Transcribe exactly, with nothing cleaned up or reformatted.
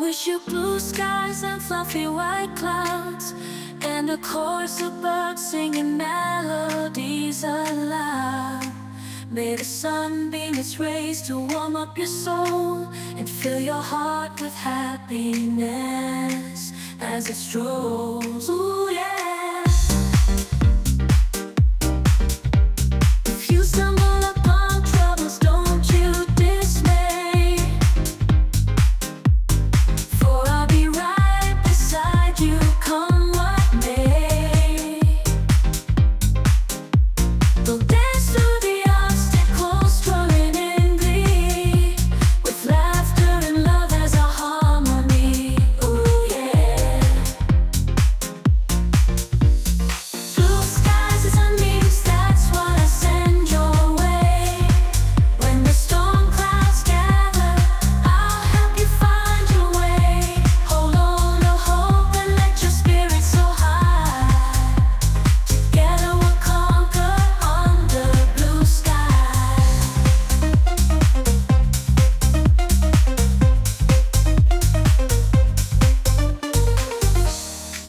wish you blue skies and fluffy white clouds, and a chorus of birds singing melodies aloud. May the sun beam its rays to warm up your soul and fill your heart with happiness as it strolls. Ooh, yeah.